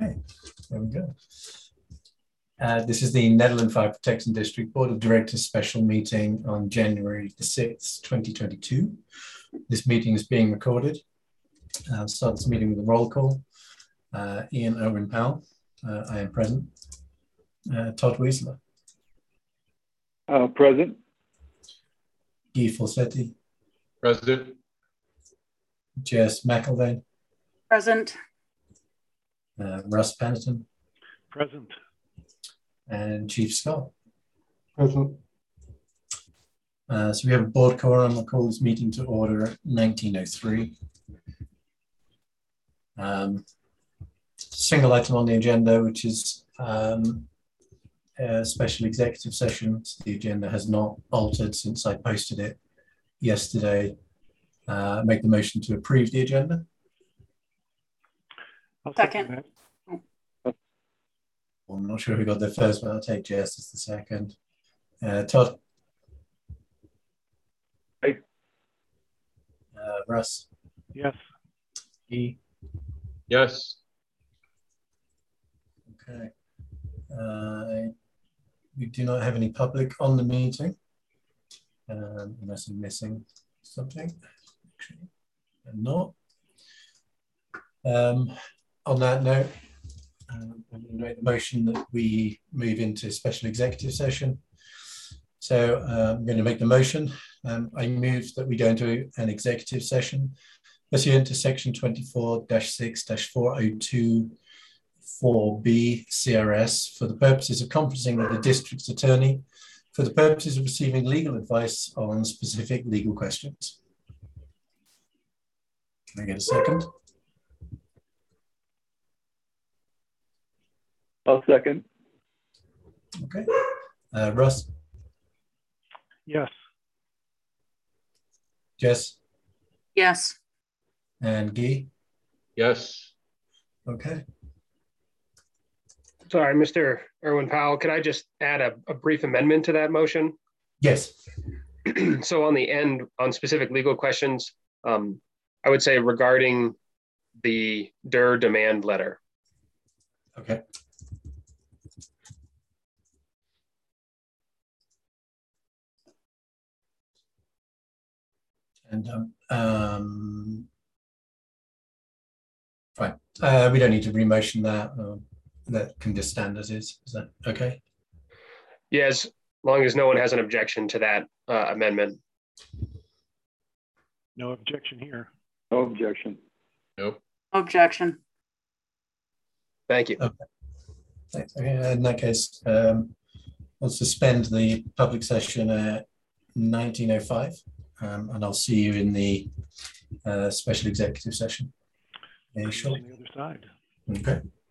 Okay, there we go. This is the Netherlands Fire Protection District Board of Directors special meeting on January the 6th, 2022. This meeting is being recorded. I'll start this meeting with a roll call. Ian Owen Powell, I am present. Todd Weisler. Present. Guy Falsetti. Present. Jess McElvain. Present. Russ Pannerton. Present. And Chief Scott. Present. So we have a board quorum. I'll call this meeting to order at 19:03. Single item on the agenda, which is a special executive session. So the agenda has not altered since I posted it yesterday. Make the motion to approve the agenda. I'll Second. I'm not sure who got there first, but I'll take Jess as the second. Todd. Aye. Russ. Yes. E. Yes. Okay. We do not have any public on the meeting, unless I'm missing something. Actually, I'm not. On that note, I'm going to make the motion that we move into special executive session. So I'm going to make the motion. I move that we go into an executive session pursuant to section 24-6-402 4B CRS for the purposes of conferencing with the district's attorney for the purposes of receiving legal advice on specific legal questions. Can I get a second? I'll second. Okay. Russ? Yes. Jess? Yes. And Guy? Yes. Okay. Sorry, Mr. Erwin Powell, could I just add a brief amendment to that motion? Yes. So on the end, on specific legal questions, I would say regarding the DER demand letter. Okay. And fine. We don't need to remotion that. That can just stand as is. Is that okay? Yes, as long as no one has an objection to that amendment. No objection here. No objection. Nope. Objection. Thank you. Okay. Thanks. Okay. In that case, we'll suspend the public session at 19:05, and I'll see you in the special executive session. On the other side. Okay.